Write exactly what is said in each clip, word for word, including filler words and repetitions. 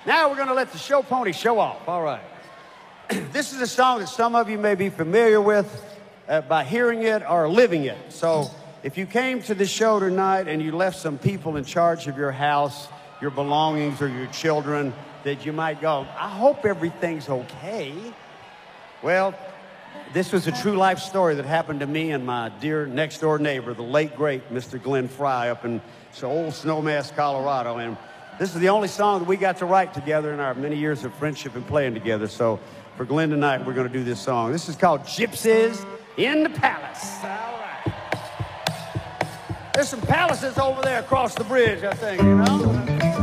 Now we're going to let the show pony show off. All right. This is a song that some of you may be familiar with uh, by hearing it or living it. So if you came to the show tonight and you left some people in charge of your house, your belongings, or your children, that you might go, I hope everything's okay. Well, this was a true life story that happened to me and my dear next door neighbor, the late great Mister Glenn Fry, up in old Snowmass, Colorado. And this is the only song that we got to write together in our many years of friendship and playing together. So for Glenn tonight, we're going to do this song. This is called Gypsies in the Palace. All right. There's some palaces over there across the bridge, I think, you know?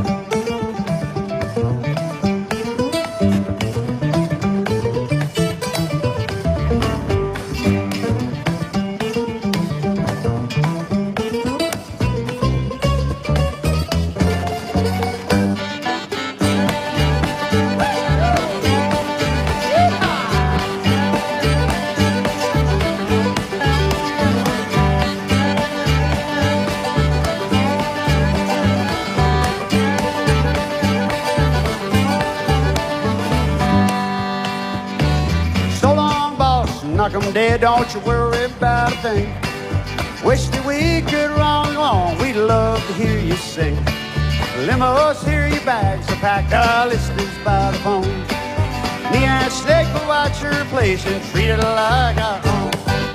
Knock 'em dead, don't you worry about a thing. Wish that we could run along, we'd love to hear you sing. Limos, here your bags are packed, our listeners by the phone. Me and Snake will watch your place and treat it like our own.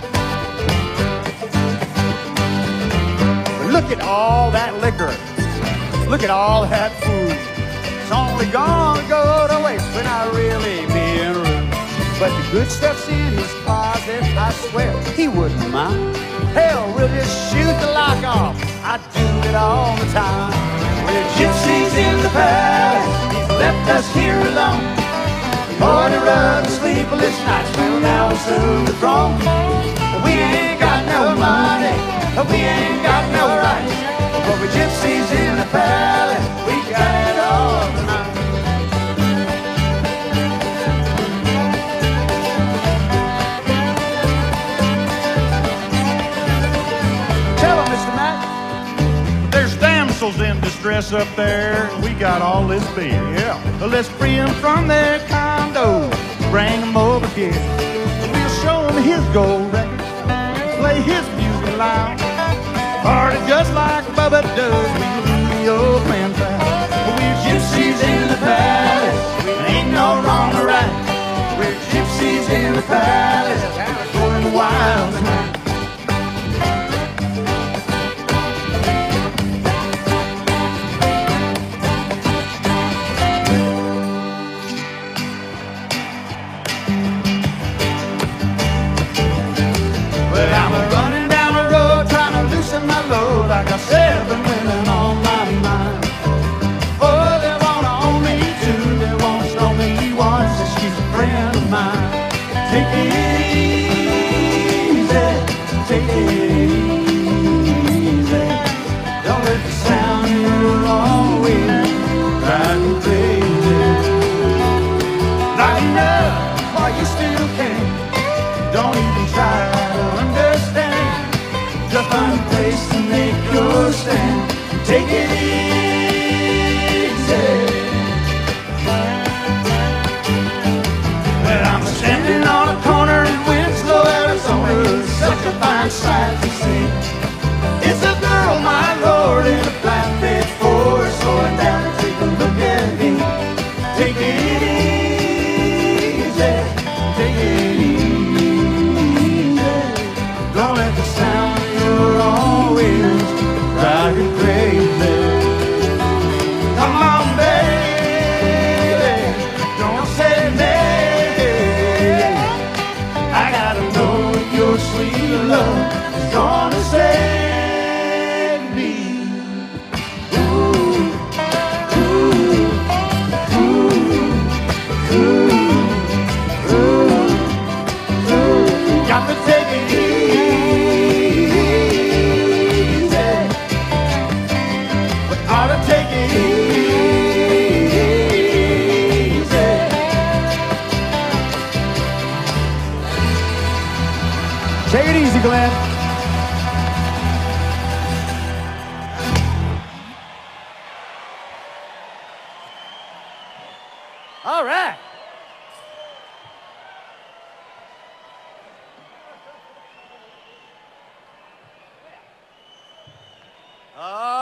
Look at all that liquor, look at all that food. It's only gonna go to waste when I really being rude. But the good stuff's in his closet, I swear he wouldn't mind. Hell, we'll just shoot the lock off, I do it all the time. We're gypsies in the palace, he's left us here alone. Order of the sleepless nights, well now we'll soon the throne. We ain't got no money, we ain't got no rights, but we're gypsies in the palace, we got it all tonight. In distress up there, we got all this beer. Yeah, let's free them from their condo, bring them over here. We'll show them his gold record, play his music loud, party just like Bubba does. We'll do the old man proud. We're gypsies in the palace, ain't no wrong or right. We're gypsies in the palace, going wild tonight. I got seven women on my mind. Oh, they wanna own me two, they wanna snow me once, and she's a friend of mine. Take it easy, take it easy. Don't let the sound of your own wind drive you crazy. Not enough, or you still can. Don't even try to understand. Just find a place to make your stand. Take it easy. Well, I'm standing on a corner in Winslow, Arizona. It's such a fine sight to see. It's a girl, my lord, in a flatbed Ford, slowing down and take a look at me. Take it easy. Take it easy. Don't let the sound drive you crazy. Come on, baby, don't say nay. I gotta know your sweet love is gonna save me. Ooh, ooh, ooh, ooh, ooh, ooh. Got to take it easy. Take it easy. Take it easy, Glenn. All right. Oh.